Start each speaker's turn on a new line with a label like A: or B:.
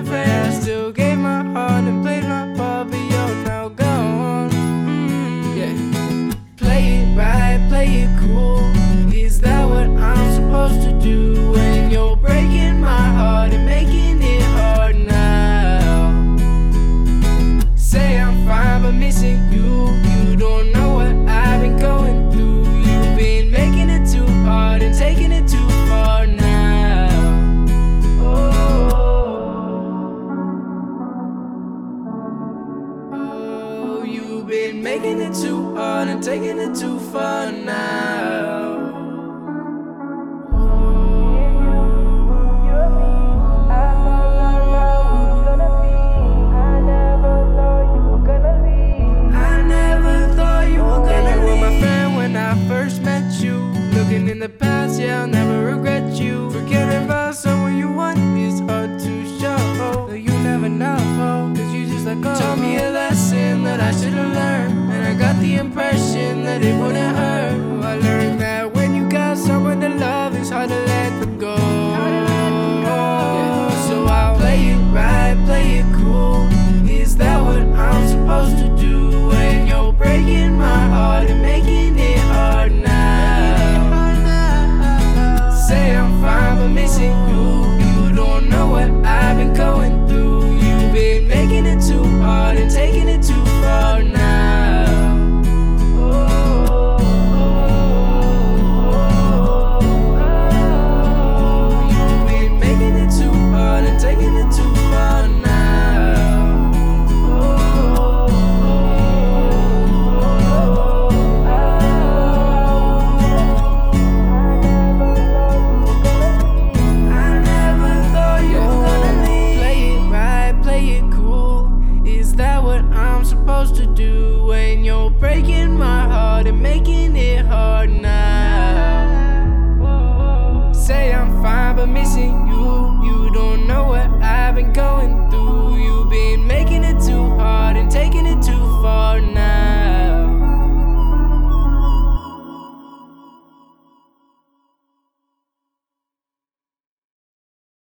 A: afraid. I still gave my heart and played my part, but you're now gone. Yeah. Play it right, play it cool. Is that what I'm supposed to do when you're breaking my heart and making it hard now? Say I'm fine but missing you. You don't know what I've been going through. You've been making it too hard and taking it too far now. Oh, you've been making it too hard and taking it too far now. Looking in the past, yeah, I'll never regret you. Forgetting about someone you want is hard to show. No, you never know, cause you just let go. Taught me a lesson that I should've learned, and I got the impression that it wouldn't hurt. I learned that when you got someone to love, it's hard to let them go. Yeah, so I'll play it right, play it cool. Is that what I'm supposed to do when you're breaking my heart and making it hard now? Say I'm fine but missing you. You don't know what I've been going through. You've been making it too hard and taking it too far now. You've been making it too hard and taking it too far now. Supposed to do when you're breaking my heart and making it hard now. Say I'm fine but missing you. You don't know what I've been going